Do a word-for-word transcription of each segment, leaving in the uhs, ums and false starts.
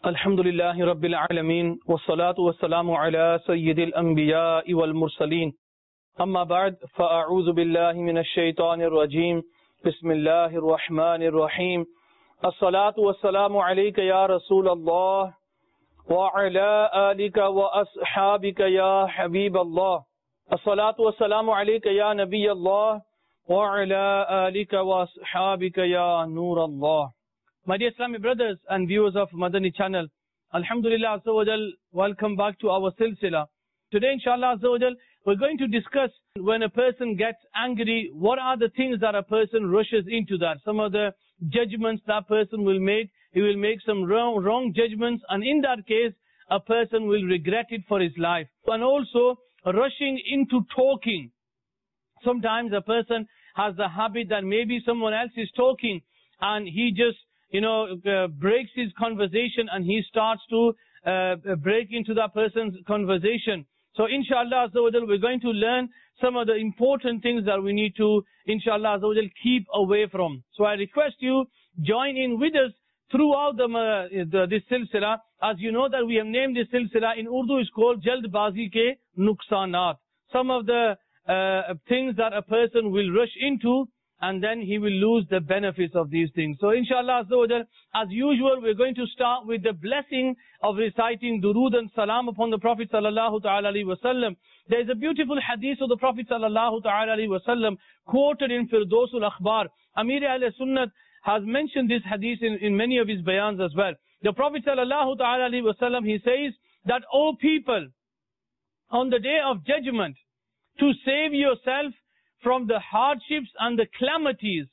الحمد لله رب العالمين والصلاة والسلام على سيد الأنبياء والمرسلين أما بعد فأعوذ بالله من الشيطان الرجيم بسم الله الرحمن الرحيم الصلاة والسلام عليك يا رسول الله وعلى آلك وأصحابك يا حبيب الله الصلاة والسلام عليك يا نبي الله وعلى آلك وأصحابك يا نور الله. My dear Islamic brothers and viewers of Madani channel, Alhamdulillah Azza wa Jal, welcome back to our silsila. Today inshallah Azza wa Jal, we're going to discuss when a person gets angry, what are the things that a person rushes into that. Some of the judgments that person will make, he will make some wrong, wrong judgments, and in that case, a person will regret it for his life. And also, rushing into talking. Sometimes a person has the habit that maybe someone else is talking and he just you know, uh, breaks his conversation and he starts to uh, break into that person's conversation. So inshallah Azza wa Jal, we're going to learn some of the important things that we need to, inshallah Azza wa Jal, keep away from. So I request you join in with us throughout the, uh, the this silsila. As you know that we have named this silsila in Urdu is called Jaldbazi ke Nuksanat. Some of the uh, things that a person will rush into, and then he will lose the benefits of these things. So inshallah Azza wa Jal, as usual, we're going to start with the blessing of reciting durood and salam upon the Prophet sallallahu ta'ala alayhi wa sallam. There is a beautiful hadith of the Prophet sallallahu ta'ala alayhi wa sallam quoted in Firdausul Akhbar. Amir Ahl Sunnat has mentioned this hadith in, in many of his bayans as well. The Prophet sallallahu ta'ala alayhi wa sallam, he says that, O people, on the day of judgment, to save yourself from the hardships and the calamities,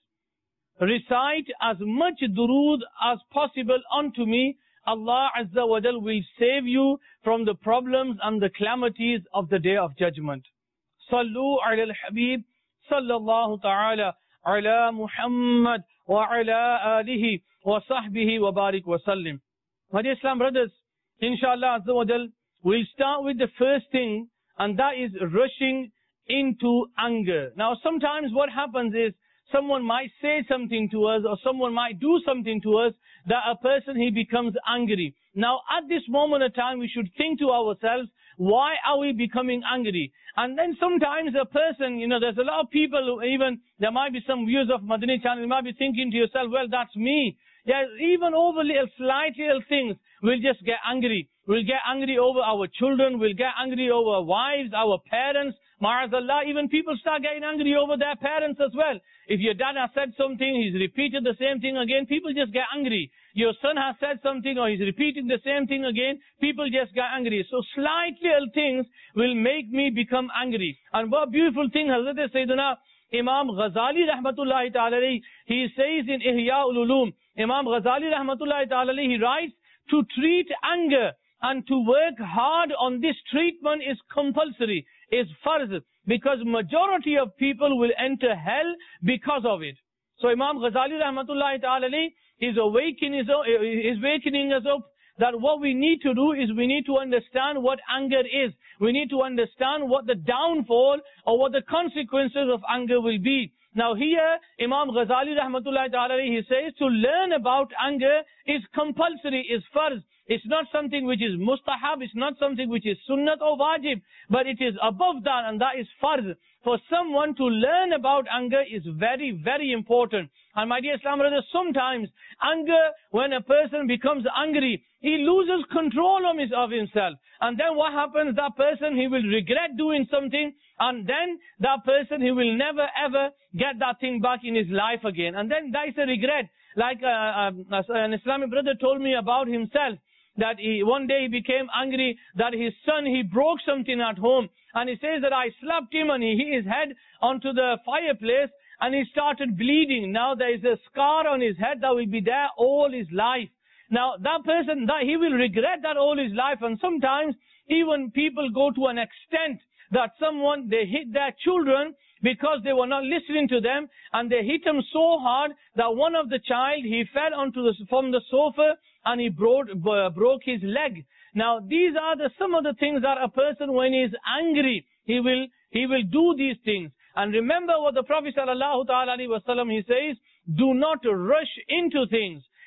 recite as much durood as possible unto me. Allah Azza wa Jal will save you from the problems and the calamities of the day of judgment. Sallu ala al-Habib sallallahu ta'ala ala Muhammad wa ala alihi wa sahbihi wa barik wa sallim. My dear Islam brothers, inshallah Azza wa Jal, we'll start with the first thing, and that is rushing into anger. Now sometimes what happens is someone might say something to us or someone might do something to us that a person, he becomes angry. Now at this moment of time we should think to ourselves, why are we becoming angry? And then sometimes a person, you know, there's a lot of people who even, there might be some viewers of Madani channel, you might be thinking to yourself, well, that's me. Yeah, even over little slight little things, we'll just get angry. We'll get angry over our children, we'll get angry over our wives, our parents. Ma'azallah, even people start getting angry over their parents as well. If your dad has said something, he's repeated the same thing again, people just get angry. Your son has said something or he's repeating the same thing again, people just get angry. So slight little things will make me become angry. And what beautiful thing Hazrat Sayyidina Imam Ghazali rahmatullahi ta'ala, he says in Ihya ul-Ulum, Imam Ghazali rahmatullahi ta'ala, he writes, to treat anger and to work hard on this treatment is compulsory, is farz, because majority of people will enter hell because of it. So Imam Ghazali rahmatullahi ta'ala, is awakening, is wakening us up that what we need to do is we need to understand what anger is. We need to understand what the downfall or what the consequences of anger will be. Now here, Imam Ghazali rahmatullahi ta'ala, he says to learn about anger is compulsory, is farz. It's not something which is mustahab, it's not something which is sunnat or wajib, but it is above that, and that is farz. For someone to learn about anger is very, very important. And my dear Islam brothers, sometimes anger, when a person becomes angry, he loses control of, his, of himself. And then what happens? That person, he will regret doing something, and then that person, he will never ever get that thing back in his life again. And then that is a regret. Like uh, uh, an Islamic brother told me about himself, that he, one day he became angry that his son, he broke something at home. And he says that I slapped him and he hit his head onto the fireplace and he started bleeding. Now there is a scar on his head that will be there all his life. Now that person, that he will regret that all his life. And sometimes even people go to an extent that someone, they hit their children because they were not listening to them, and they hit him so hard that one of the child, he fell onto the, from the sofa and he broke, uh, broke his leg. Now these are the, some of the things that a person, when he is angry, he will, he will do these things. And remember what the Prophet sallallahu ta'ala alaihi wasallam, he says, do not rush into things.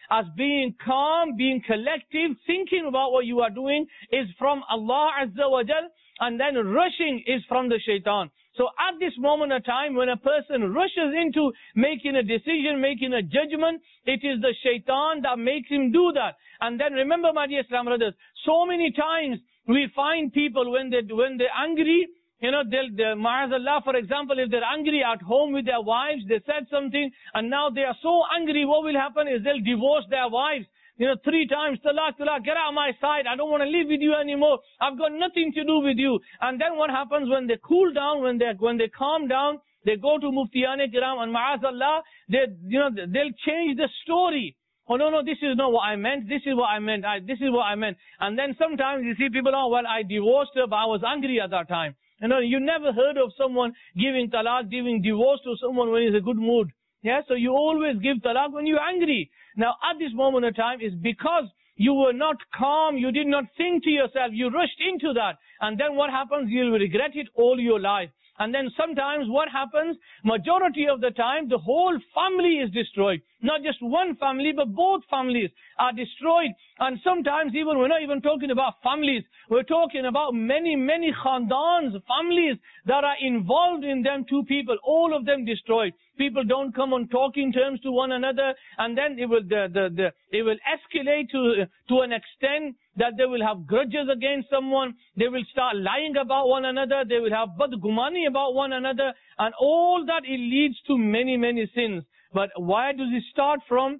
as being calm, being collective, thinking about what you are doing is from Allah Azza wa Jal, and then rushing is from the shaitan. So at this moment of time, when a person rushes into making a decision, making a judgment, it is the shaitan that makes him do that. And then remember, my dear Islam brothers, so many times we find people when they when they're angry, you know, they'll, they'll ma'azallah, for example, if they're angry at home with their wives, they said something, and now they are so angry, what will happen is they'll divorce their wives. You know, three times, talaq, talaq, get out of my side, I don't want to live with you anymore, I've got nothing to do with you. And then what happens when they cool down, when they when they calm down, they go to Muftiyane Kiram, and ma'azallah, they, you know, they'll change the story. Oh, no, no, this is not what I meant, this is what I meant, I, this is what I meant. And then sometimes you see people, oh, well, I divorced her, but I was angry at that time. You know, you never heard of someone giving talaq, giving divorce to someone when he's in a good mood. Yeah, so you always give talaq when you're angry. Now, at this moment of time, is because you were not calm, you did not think to yourself, you rushed into that. And then what happens? You'll regret it all your life. And then sometimes what happens, majority of the time, the whole family is destroyed. Not just one family, but both families are destroyed. And sometimes even, we're not even talking about families, we're talking about many, many khandans, families that are involved in them two people, all of them destroyed. People don't come on talking terms to one another, and then it will, the, the, the, it will escalate to, to an extent that they will have grudges against someone, they will start lying about one another, they will have badgumani about one another, and all that it leads to many, many sins. But why does it start from?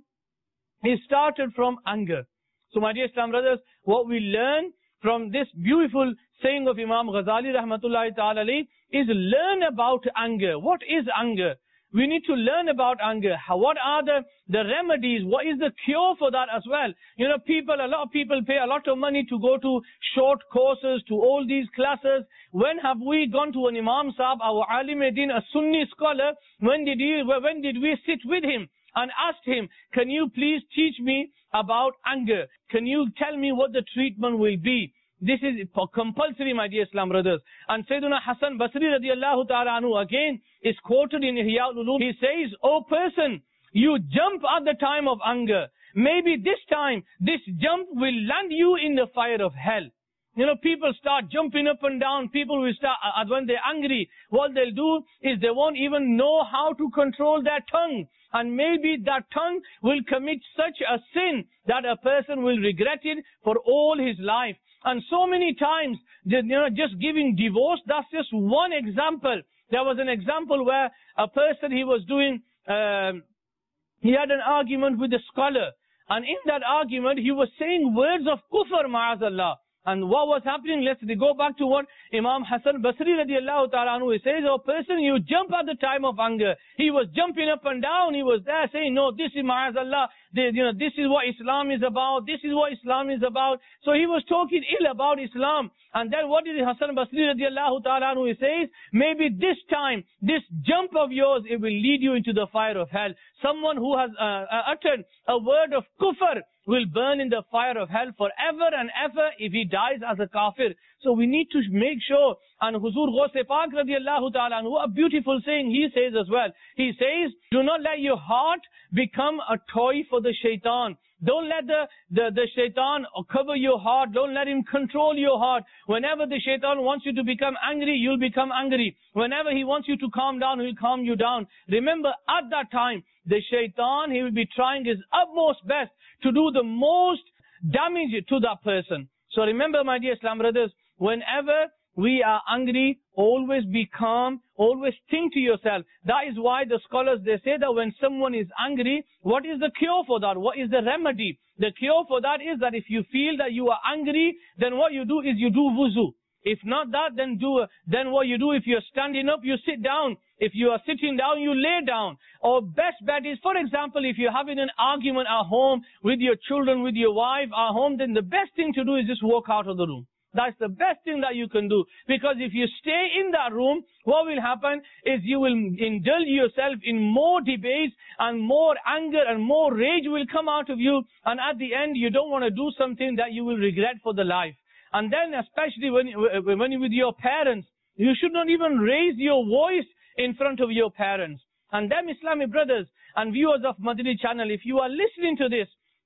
It started from anger. So my dear Islam brothers, what we learn from this beautiful saying of Imam Ghazali rahmatullahi ta'ala alayhi is learn about anger. What is anger? We need to learn about anger. How, what are the, the remedies? What is the cure for that as well? You know, people, a lot of people pay a lot of money to go to short courses, to all these classes. When have we gone to an Imam Sahib, our Alim Din, a Sunni scholar? When did he, when did we sit with him and asked him, can you please teach me about anger? Can you tell me what the treatment will be? This is compulsory, my dear Islam brothers. And Sayyidina Hasan Basri radiallahu ta'ala anhu again is quoted in Ihya al-Ulum. He says, "O person, you jump at the time of anger. Maybe this time, this jump will land you in the fire of hell." You know, people start jumping up and down. People will start, uh, when they're angry, what they'll do is they won't even know how to control their tongue. And maybe that tongue will commit such a sin that a person will regret it for all his life. And so many times, you know, just giving divorce, that's just one example. There was an example where a person, he was doing, um, he had an argument with a scholar. And in that argument, he was saying words of kufr, ma'azallah. And what was happening? Let's go back to what Imam Hasan Basri radiallahu ta'ala anhu says, "Oh person, you jump at the time of anger." He was jumping up and down. He was there saying, "No, this is ma'azallah. You know, this is what Islam is about. This is what Islam is about." So he was talking ill about Islam. And then what did Hasan Basri radiallahu ta'ala anhu says? Maybe this time, this jump of yours, it will lead you into the fire of hell. Someone who has uh, uttered a word of kufr will burn in the fire of hell forever and ever if he dies as a kafir. So we need to make sure. And Huzur Ghaus Pak radiallahu ta'ala anhu, a beautiful saying he says as well. He says, do not let your heart become a toy for the shaitan. Don't let the, the, the shaitan cover your heart. Don't let him control your heart. Whenever the shaitan wants you to become angry, you'll become angry. Whenever he wants you to calm down, he'll calm you down. Remember, at that time, the shaitan, he will be trying his utmost best to do the most damage to that person. So remember, my dear Islam brothers, whenever we are angry, always be calm, always think to yourself. That is why the scholars, they say that when someone is angry, what is the cure for that? What is the remedy? The cure for that is that if you feel that you are angry, then what you do is you do wuzu. If not that, then do, then what you do, if you're standing up, you sit down. If you are sitting down, you lay down. Or best bet is, for example, if you're having an argument at home with your children, with your wife at home, then the best thing to do is just walk out of the room. That's the best thing that you can do. Because if you stay in that room, what will happen is you will indulge yourself in more debates and more anger and more rage will come out of you. And at the end, you don't want to do something that you will regret for the life. And then especially when, when you're with your parents, you should not even raise your voice in front of your parents. And them Islamic brothers and viewers of Madani channel, if you are listening to this,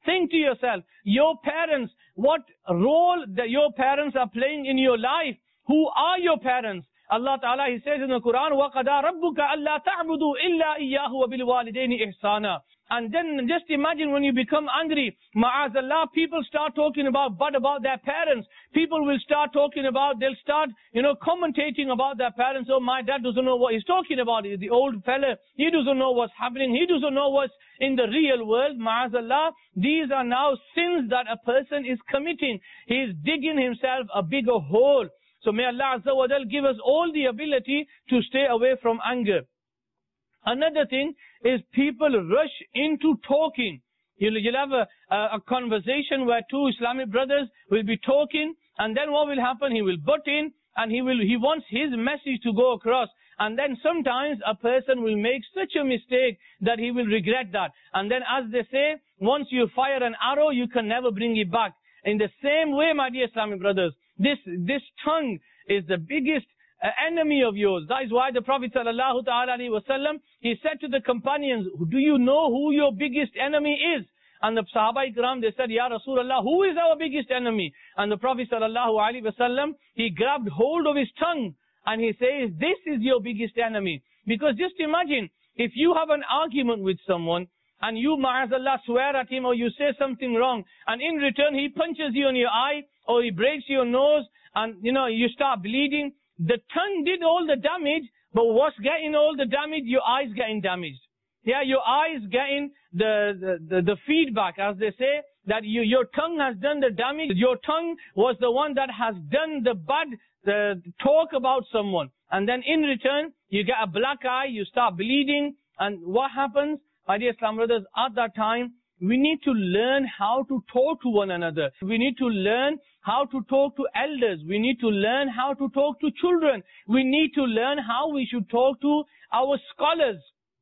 Think to yourself, your parents, what role that your parents are playing in your life? Who are your parents? Allah Ta'ala, He says in the Quran, وَقَدَى رَبُّكَ أَلَّا تَعْبُدُوا إِلَّا إِيَّاهُ وَبِالْوَالِدَيْنِ إِحْسَانًا. And then just imagine when you become angry, ma'azallah, people start talking about, but about their parents. People will start talking about, they'll start, you know, commentating about their parents. Oh, my dad doesn't know what he's talking about. The old fella, he doesn't know what's happening. He doesn't know what's in the real world. Ma'azallah, these are now sins that a person is committing. He is digging himself a bigger hole. So may Allah Azza wa Jal give us all the ability to stay away from anger. Another thing is people rush into talking. You'll, you'll have a, a, a conversation where two Islamic brothers will be talking, and then what will happen? He will butt in, and he will he wants his message to go across. And then sometimes a person will make such a mistake that he will regret that. And then, as they say, once you fire an arrow, you can never bring it back. In the same way, my dear Islamic brothers, this this tongue is the biggest Uh, enemy of yours. That is why the Prophet sallallahu ta'ala alaihi wasallam, he said to the companions, do you know who your biggest enemy is? And the Sahaba Ikram, they said, Ya Rasulullah, who is our biggest enemy? And the Prophet sallallahu alaihi wasallam, he grabbed hold of his tongue and he says, this is your biggest enemy. Because just imagine, if you have an argument with someone and you, ma'azallah, swear at him or you say something wrong, and in return he punches you in your eye or he breaks your nose and, you know, you start bleeding. The tongue did all the damage, but what's getting all the damage? Your eyes getting damaged. Yeah, your eyes getting the, the, the, the feedback, as they say, that you, your tongue has done the damage. Your tongue was the one that has done the bad the talk about someone. And then in return, you get a black eye, you start bleeding. And what happens? My dear Islam brothers, at that time, we need to learn how to talk to one another. We need to learn how to talk to elders. We need to learn how to talk to children. We need to learn how we should talk to our scholars.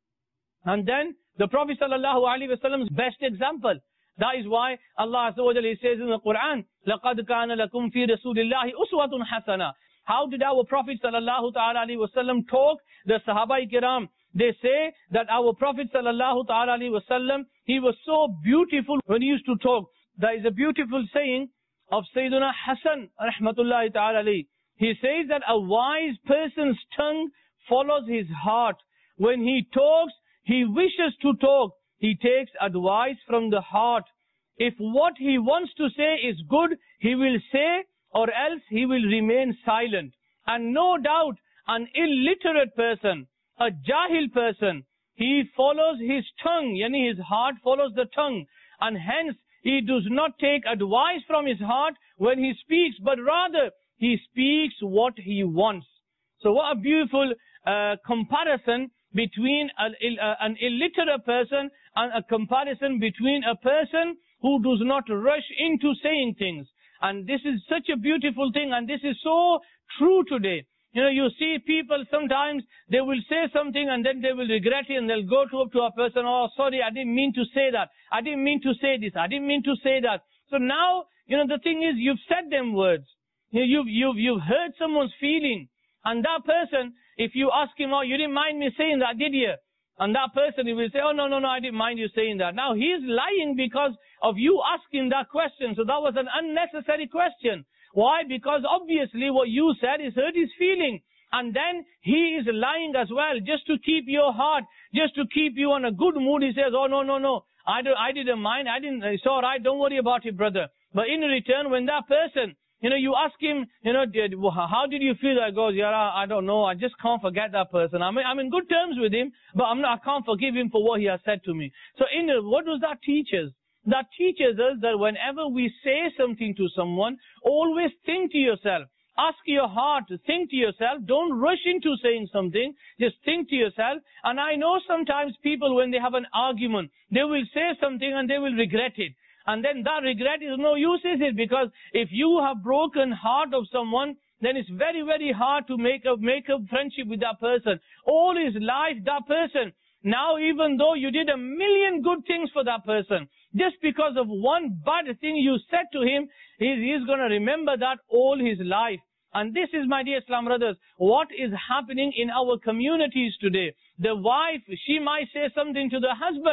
And then the Prophet sallallahu alaihi wasallam's best example. That is why Allah Azza wa Jalla says in the Quran, لَقَدْ كَانَ لَكُمْ فِي رَسُولِ اللَّهِ أُسْوَةٌ حَسَنَةٌ. How did our Prophet sallallahu ta'ala alaihi wasallam talk? The Sahaba Kiram, they say that our Prophet sallallahu ta'ala alaihi wasallam, he was so beautiful when he used to talk. There is a beautiful saying of Sayyiduna Hasan rahmatullahi ta'ala alayhi. He says that a wise person's tongue follows his heart. When he talks, he wishes to talk. He takes advice from the heart. If what he wants to say is good, he will say, or else he will remain silent. And no doubt, an illiterate person, a jahil person, he follows his tongue, yani his heart follows the tongue. And hence, he does not take advice from his heart when he speaks, but rather, he speaks what he wants. So what a beautiful uh, comparison between a, a, an illiterate person and a comparison between a person who does not rush into saying things. And this is such a beautiful thing, and this is so true today. You know, you see people sometimes, they will say something and then they will regret it and they'll go to, up to a person, oh, sorry, I didn't mean to say that. I didn't mean to say this. I didn't mean to say that. So now, you know, the thing is, you've said them words. You know, you've, you've, you've hurt someone's feeling. And that person, if you ask him, oh, you didn't mind me saying that, did you? And that person, he will say, oh, no, no, no, I didn't mind you saying that. Now, he's lying because of you asking that question. So that was an unnecessary question. Why? Because obviously what you said is hurt his feeling. And then he is lying as well, just to keep your heart, just to keep you on a good mood. He says, oh, no, no, no, I, don't, I didn't mind. I didn't, it's all right. Don't worry about it, brother. But in return, when that person, you know, you ask him, you know, did, how did you feel? That goes, yeah, I don't know. I just can't forget that person. I mean, I'm in good terms with him, but I'm not, I can't forgive him for what he has said to me. So in what does that teach us? That teaches us that whenever we say something to someone, always think to yourself. Ask your heart, think to yourself. Don't rush into saying something. Just think to yourself. And I know sometimes people, when they have an argument, they will say something and they will regret it. And then that regret is no use, is it? Because if you have broken heart of someone, then it's very, very hard to make a, make a friendship with that person. All his life, that person, now even though you did a million good things for that person, just because of one bad thing you said to him, he's, he's going to remember that all his life. And this is, my dear Islam brothers, what is happening in our communities today. The wife, she might say something to the husband,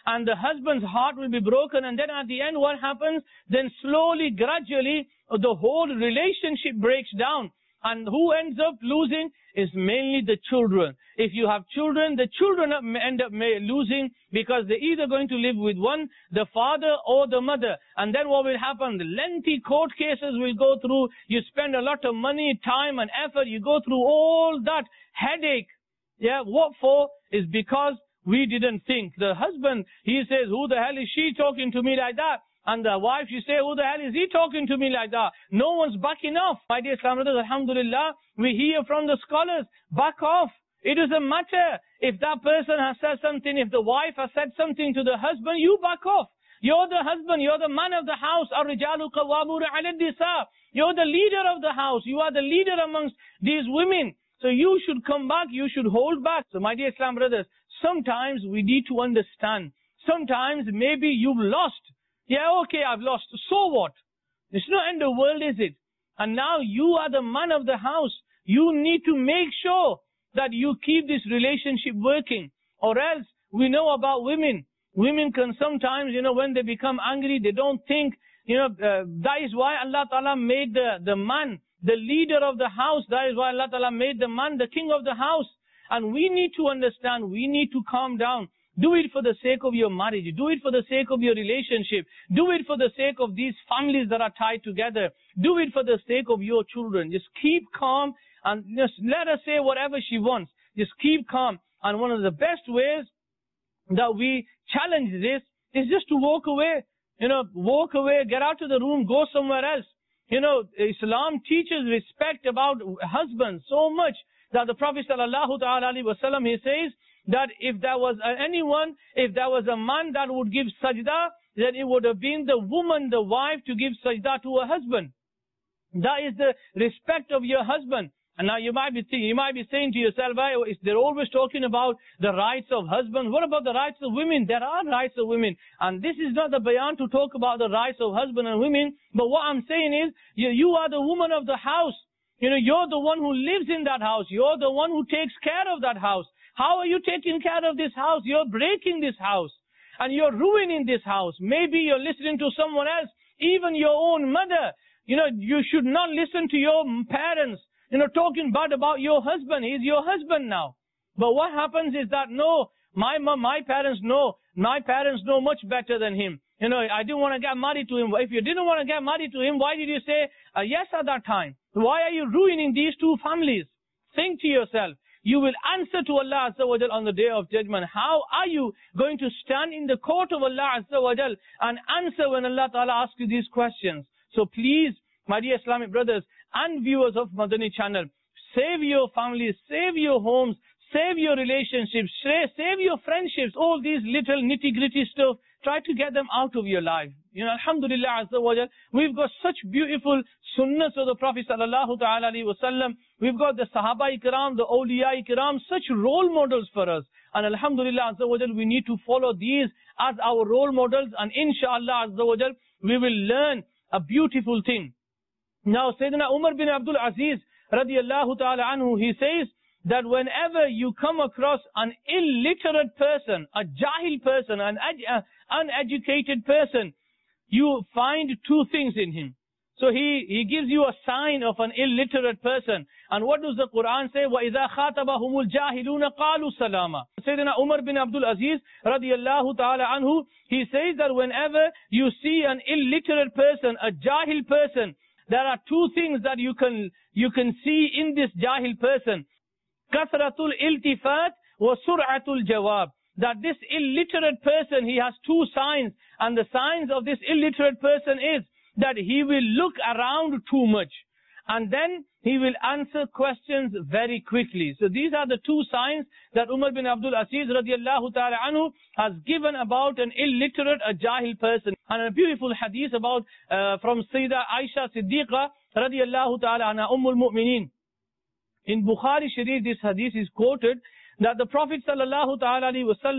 and the husband's heart will be broken, and then at the end what happens? Then slowly, gradually, the whole relationship breaks down. And who ends up losing is mainly the children. If you have children, the children end up losing because they're either going to live with one, the father or the mother. And then what will happen? The lengthy court cases will go through. You spend a lot of money, time and effort. You go through all that headache. Yeah, what for? Is because we didn't think. The husband, he says, who the hell is she talking to me like that? And the wife, you say, who the hell is he talking to me like that? No one's backing off. My dear Islam brothers, alhamdulillah, we hear from the scholars, back off. It doesn't matter if that person has said something, if the wife has said something to the husband, you back off. You're the husband, you're the man of the house. Ar-rijalu qawwamuna 'ala an-nisa. You're the leader of the house. You are the leader amongst these women. So you should come back, you should hold back. So my dear Islam brothers, sometimes we need to understand. Sometimes maybe you've lost. Yeah, okay, I've lost. So what? It's not end of the world, is it? And now you are the man of the house. You need to make sure that you keep this relationship working. Or else, we know about women. Women can sometimes, you know, when they become angry, they don't think, you know, uh, that is why Allah Ta'ala made the, the man, the leader of the house. That is why Allah Ta'ala made the man, the king of the house. And we need to understand, we need to calm down. Do it for the sake of your marriage. Do it for the sake of your relationship. Do it for the sake of these families that are tied together. Do it for the sake of your children. Just keep calm and just let her say whatever she wants. Just keep calm. And one of the best ways that we challenge this is just to walk away. You know, walk away, get out of the room, go somewhere else. You know, Islam teaches respect about husbands so much that the Prophet sallallahu ta'ala alaihi wasallam, he says, that if there was anyone, if there was a man that would give sajda, then it would have been the woman, the wife, to give sajda to her husband. That is the respect of your husband. And now you might be thinking, you might be saying to yourself, they're always talking about the rights of husbands. What about the rights of women? There are rights of women. And this is not the bayan to talk about the rights of husband and women. But what I'm saying is, you, you are the woman of the house. You know, you're the one who lives in that house. You're the one who takes care of that house. How are you taking care of this house? You're breaking this house. And you're ruining this house. Maybe you're listening to someone else, even your own mother. You know, you should not listen to your parents, you know, talking bad about your husband. He's your husband now. But what happens is that, no, my mom, my parents know, my parents know much better than him. You know, I didn't want to get married to him. If you didn't want to get married to him, why did you say uh, yes at that time? Why are you ruining these two families? Think to yourself. You will answer to Allah Azza wa Jal on the day of judgment. How are you going to stand in the court of Allah Azza wa Jal and answer when Allah Ta'ala asks you these questions? So please, my dear Islamic brothers and viewers of Madani channel, save your families, save your homes, save your relationships, save your friendships, all these little nitty-gritty stuff. Try to get them out of your life. You know, alhamdulillah azza wa jal, we've got such beautiful sunnahs of the Prophet sallallahu ta'ala alayhi wa sallam. We've got the Sahaba ikram, the awliya ikram, such role models for us. And alhamdulillah azza wa jal, we need to follow these as our role models. And inshallah azza wa jal, we will learn a beautiful thing. Now, Sayyidina Umar bin Abdul Aziz radiyallahu ta'ala anhu, he says that whenever you come across an illiterate person, a jahil person, an uh, uneducated person, you find two things in him. So he, he gives you a sign of an illiterate person. And what does the Quran say? وَإِذَا خَاطَبَهُمُ الْجَاهِلُونَ قَالُوا سَلَامًا. Sayyidina Umar bin Abdul Aziz radiyallahu ta'ala anhu, he says that whenever you see an illiterate person, a jahil person, there are two things that you can, you can see in this jahil person. Kasratul iltifat wa sur'atul jawab. That this illiterate person, he has two signs. And the signs of this illiterate person is that he will look around too much. And then he will answer questions very quickly. So these are the two signs that Umar bin Abdul Aziz radiallahu ta'ala anhu has given about an illiterate, a jahil person. And a beautiful hadith about, uh, from Sayyidah Aisha Siddiqa radiallahu ta'ala anha, Ummul Mu'mineen. In Bukhari Sharif, this hadith is quoted that the Prophet sallallahu ta'ala alayhi wa sallam,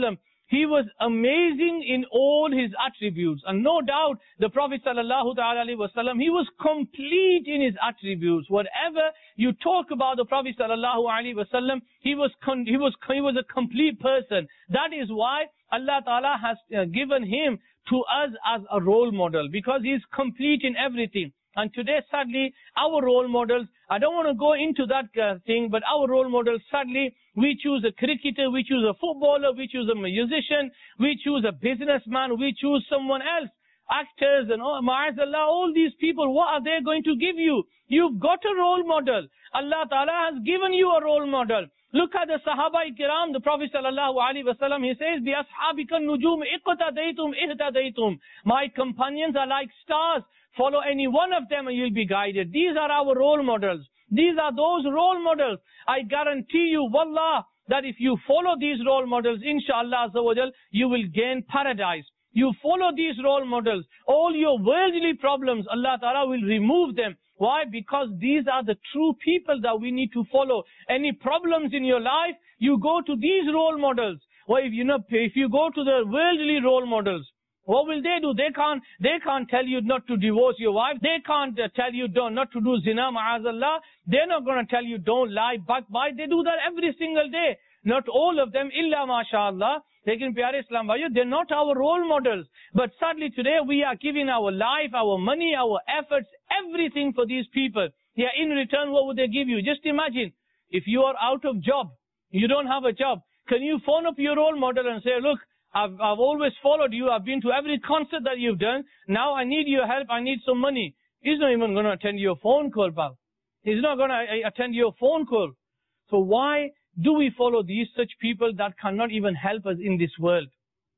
He was amazing in all his attributes. And no doubt, the Prophet sallallahu ta'ala alaihi wasallam, he was complete in his attributes. Whatever you talk about the Prophet sallallahu alaihi wasallam, he was, con he was, he was a complete person. That is why Allah ta'ala has uh, given him to us as a role model, because he is complete in everything. And today, sadly, our role models, I don't want to go into that uh, thing, but our role models, sadly, we choose a cricketer, we choose a footballer, we choose a musician, we choose a businessman, we choose someone else. Actors and oh, ma'azallah, all these people, what are they going to give you? You've got a role model. Allah Ta'ala has given you a role model. Look at the Sahaba-i-Kiram, the Prophet sallallahu alaihi wasallam, he says, "Bi ashabika nujum iqtadaytum ihtadaytum." My companions are like stars. Follow any one of them and you'll be guided. These are our role models. These are those role models. I guarantee you, wallah, that if you follow these role models, inshallah azza wa jal, you will gain paradise. You follow these role models, all your worldly problems, Allah Ta'ala will remove them. Why? Because these are the true people that we need to follow. Any problems in your life, you go to these role models. Or if you know, if you go to the worldly role models, what will they do? They can't, they can't tell you not to divorce your wife. They can't uh, tell you don't, not to do zina, ma'azallah. They're not going to tell you don't lie, backbite. They do that every single day. Not all of them, illa masha'Allah. Lekin pyare Islam bhaiyo, they're not our role models. But sadly today we are giving our life, our money, our efforts, everything for these people. Yeah, in return, what would they give you? Just imagine, if you are out of job, you don't have a job, can you phone up your role model and say, look, I've, I've always followed you. I've been to every concert that you've done. Now I need your help. I need some money. He's not even going to attend your phone call, pal. He's not going to attend your phone call. So why do we follow these such people that cannot even help us in this world?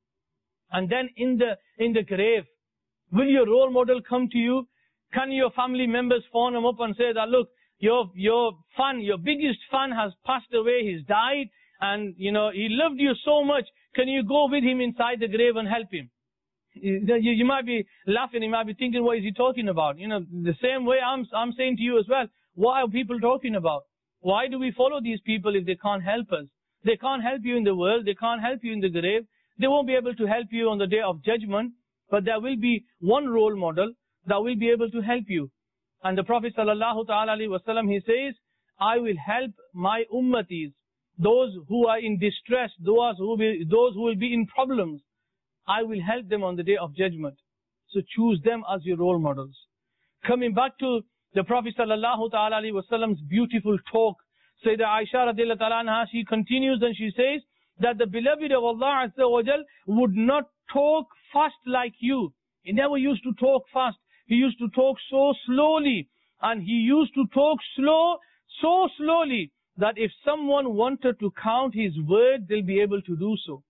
And then in the, in the grave, will your role model come to you? Can your family members phone him up and say that, look, your, your fan, your biggest fan has passed away. He's died. And, you know, he loved you so much. Can you go with him inside the grave and help him? You, you, you might be laughing. You might be thinking, what is he talking about? You know, the same way I'm, I'm saying to you as well. What are people talking about? Why do we follow these people if they can't help us? They can't help you in the world. They can't help you in the grave. They won't be able to help you on the day of judgment. But there will be one role model that will be able to help you. And the Prophet sallallahu ta'ala alayhi wa sallam, he says, I will help my ummatis, those who are in distress, those who will be, those who will be in problems. I will help them on the day of judgment. So choose them as your role models. Coming back to the Prophet sallallahu ta'ala alayhi wa sallam's beautiful talk, Sayyidah Aisha radiallahu ta'ala anha, she continues and she says that the beloved of Allah azza wa jal would not talk fast like you. He never used to talk fast. He used to talk so slowly. And he used to talk slow, so slowly, that if someone wanted to count his words, they'll be able to do so.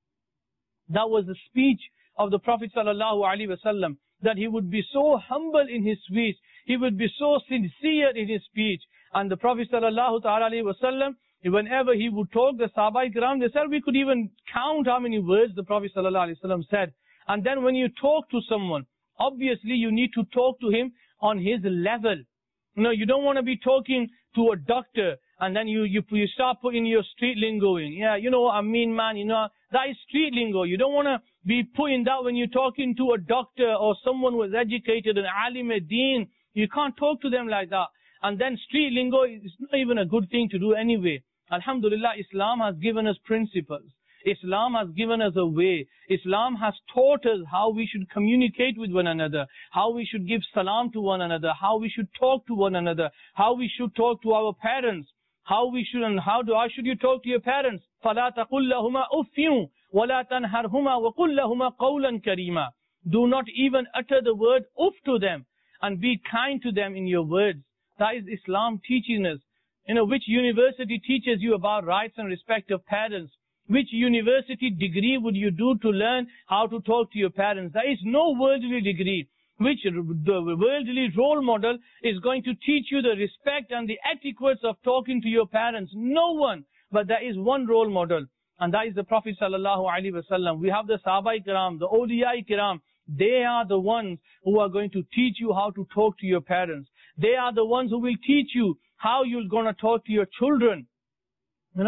That was the speech of the Prophet sallallahu alaihi wasallam, that he would be so humble in his speech, he would be so sincere in his speech. And the Prophet sallallahu alaihi wasallam, whenever he would talk, the Sahaba-i-Kiram, they said we could even count how many words the Prophet sallallahu alaihi wasallam said. And then when you talk to someone, obviously you need to talk to him on his level. You know, you don't want to be talking to a doctor and then you, you, you start putting your street lingo in. Yeah, you know what I mean, man, you know, that is street lingo. You don't want to be putting that when you're talking to a doctor or someone who is educated, an alim ad-deen. You can't talk to them like that. And then street lingo is not even a good thing to do anyway. Alhamdulillah, Islam has given us principles. Islam has given us a way. Islam has taught us how we should communicate with one another, how we should give salam to one another, how we should talk to one another, how we should talk to our parents, how we should and how do how should you talk to your parents? فَلَا تَقُلْ لَهُمَا أُفٍّ وَلَا تَنْهَرْهُمَا وَقُلْ لَهُمَا قَوْلًا كَرِيمًا. Do not even utter the word uff to them, and be kind to them in your words. That is Islam teaching us. You know, which university teaches you about rights and respect of parents? Which university degree would you do to learn how to talk to your parents? There is no worldly degree. Which the worldly role model is going to teach you the respect and the etiquettes of talking to your parents? No one. But there is one role model, and that is the Prophet sallallahu alaihi wasallam. We have the Sahaba-i-Kiram, the Awliya-i-Kiram. They are the ones who are going to teach you how to talk to your parents. They are the ones who will teach you how you're going to talk to your children. You know, uh,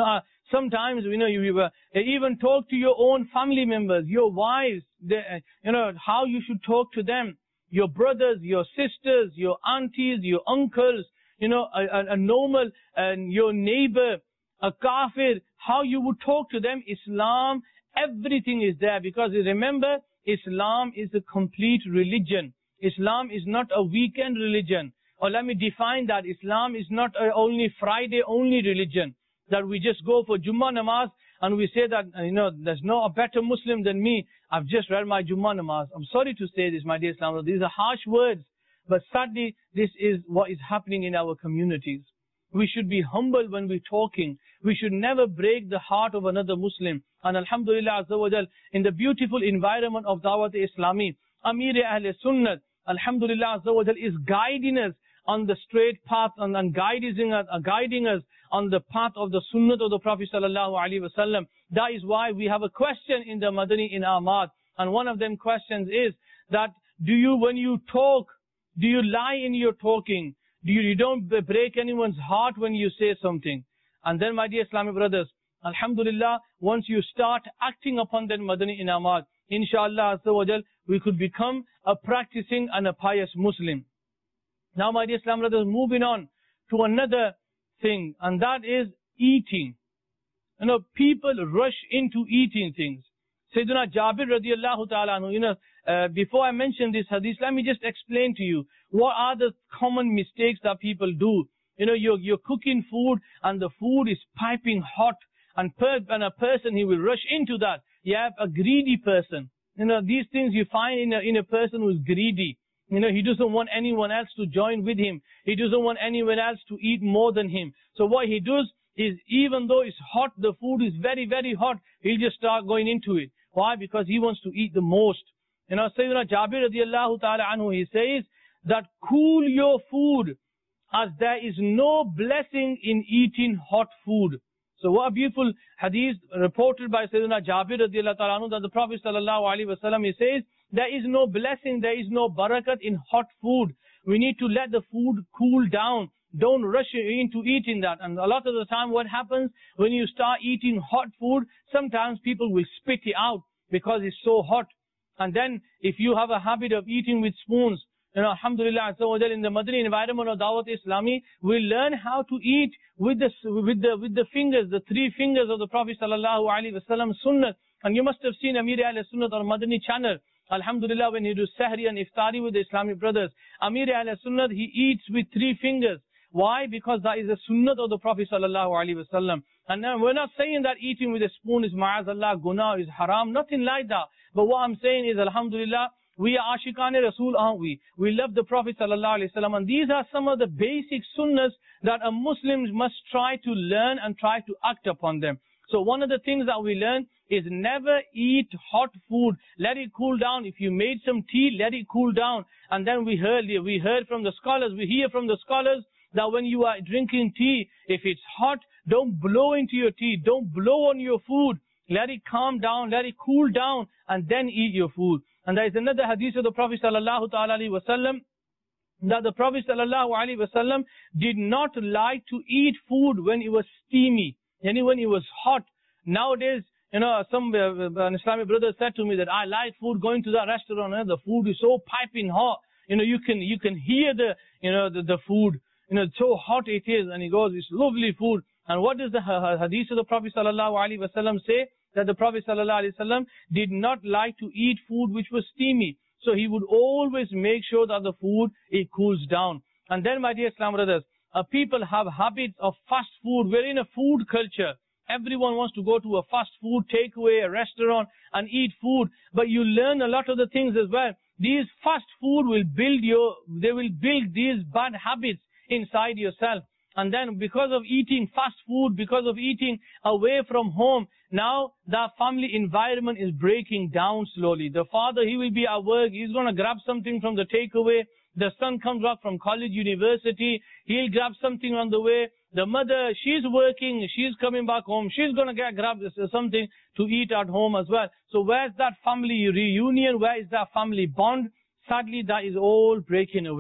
Sometimes, you know, you, you uh, even talk to your own family members, your wives, the, uh, you know, how you should talk to them, your brothers, your sisters, your aunties, your uncles, you know, a, a, a normal, and uh, your neighbor, a kafir, how you would talk to them. Islam, everything is there, because remember, Islam is a complete religion. Islam is not a weekend religion. Or let me define that. Islam is not a only Friday only religion, that we just go for Jummah namaz and we say that, you know, there's no a better Muslim than me. I've just read my Jummah namaz. I'm sorry to say this, my dear Islam. These are harsh words, but sadly, this is what is happening in our communities. We should be humble when we're talking. We should never break the heart of another Muslim. And Alhamdulillah Azza wa Jal, in the beautiful environment of Dawat Islami, Amir Ahl Sunnah, Alhamdulillah Azza wa Jal, is guiding us on the straight path and, and guiding us, uh, guiding us on the path of the Sunnah of the Prophet Sallallahu Alaihi Wasallam. That is why we have a question in the Madani Inamat. And one of them questions is that, do you, when you talk, do you lie in your talking? Do you, you don't break anyone's heart when you say something? And then, my dear Islamic brothers, Alhamdulillah, once you start acting upon that Madani Inamat, inshallah Azza wa Jal, we could become a practicing and a pious Muslim. Now, my dear Islam brothers, moving on to another thing, and that is eating. You know, people rush into eating things. Sayyidina Jabir radiallahu ta'ala anhu, you know, uh, before I mention this hadith, let me just explain to you what are the common mistakes that people do. You know, you're, you're cooking food and the food is piping hot, and, per, and a person, he will rush into that. You have a greedy person. You know, these things you find in a, in a person who is greedy. You know, he doesn't want anyone else to join with him. He doesn't want anyone else to eat more than him. So what he does is, even though it's hot, the food is very, very hot, he'll just start going into it. Why? Because he wants to eat the most. You know, Sayyidina Jabir radiallahu ta'ala anhu, he says that cool your food, as there is no blessing in eating hot food. So what a beautiful hadith reported by Sayyidina Jabir radiallahu ta'ala anhu, that the Prophet sallallahu alaihi wasallam, he says, there is no blessing, there is no barakat in hot food. We need to let the food cool down. Don't rush into eating that. And a lot of the time what happens when you start eating hot food, sometimes people will spit it out because it's so hot. And then if you have a habit of eating with spoons, you know, alhamdulillah, in the Madani environment of Dawat Islami, we learn how to eat with the, with the, with the fingers, the three fingers of the Prophet sallallahu alaihi wasallam sunnah. And you must have seen Amir Ahl Sunnah on Madani channel. Alhamdulillah, when he does sahri and iftari with the Islamic brothers, Amir Ahl Sunnah, he eats with three fingers. Why? Because that is the sunnah of the Prophet sallallahu alaihi wasallam. And now we're not saying that eating with a spoon is ma'azallah, guna, is haram, nothing like that. But what I'm saying is, alhamdulillah, we are ashiqan Rasul, aren't we? We love the Prophet sallallahu alaihi wasallam. And these are some of the basic sunnahs that a Muslim must try to learn and try to act upon them. So one of the things that we learn is never eat hot food. Let it cool down. If you made some tea, let it cool down. And then we heard, we heard from the scholars, we hear from the scholars that when you are drinking tea, if it's hot, don't blow into your tea. Don't blow on your food. Let it calm down, let it cool down, and then eat your food. And there is another hadith of the Prophet sallallahu ta'ala alaihi wasallam, that the Prophet sallallahu alaihi wasallam did not like to eat food when it was steamy. Yani when it was hot. Nowadays, you know, some uh, an Islamic brother said to me that I like food, going to that restaurant, and the food is so piping hot. You know, you can you can hear the you know the, the food. You know, so hot it is, and he goes, it's lovely food. And what does the hadith of the Prophet sallallahu alaihi wasallam say? That the Prophet sallallahu alaihi wasallam did not like to eat food which was steamy. So he would always make sure that the food, it cools down. And then, my dear Islam brothers, uh, people have habits of fast food. We're in a food culture. Everyone wants to go to a fast food takeaway, a restaurant, and eat food. But you learn a lot of the things as well. These fast food will build your, they will build these bad habits inside yourself. And then because of eating fast food, because of eating away from home, now the family environment is breaking down slowly. The father, he will be at work, he's going to grab something from the takeaway. The son comes back from college, university, he'll grab something on the way. The mother, she's working, she's coming back home, she's going to get grab something to eat at home as well. So where's that family reunion? Where is that family bond? Sadly, that is all breaking away.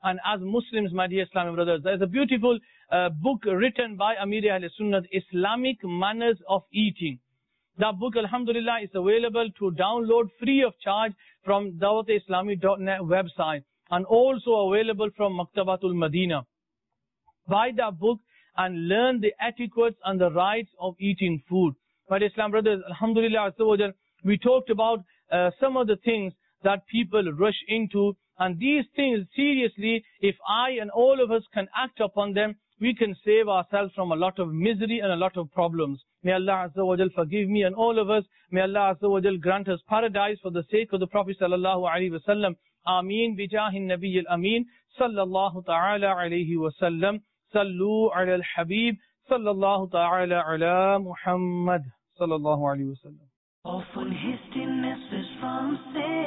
And as Muslims, my dear Islamic brothers, there's a beautiful uh, book written by Amir Ahl Sunnah, Islamic Manners of Eating. That book, alhamdulillah, is available to download free of charge from dawat islami dot net website, and also available from Maktabatul Madina. Buy that book and learn the etiquettes and the rights of eating food. My dear Islam brothers, alhamdulillah, we talked about uh, some of the things that people rush into, and these things, seriously, if I and all of us can act upon them, we can save ourselves from a lot of misery and a lot of problems. May Allah Azza wa Jal forgive me and all of us. May Allah Azza wa Jal grant us paradise for the sake of the Prophet sallallahu alaihi wasallam. Ameen bijahin nabiyil ameen sallallahu ta'ala alaihi wasallam. Sallu ala al-habib sallallahu ta'ala ala Muhammad sallallahu alaihi wasallam. Often hastiness is from sin.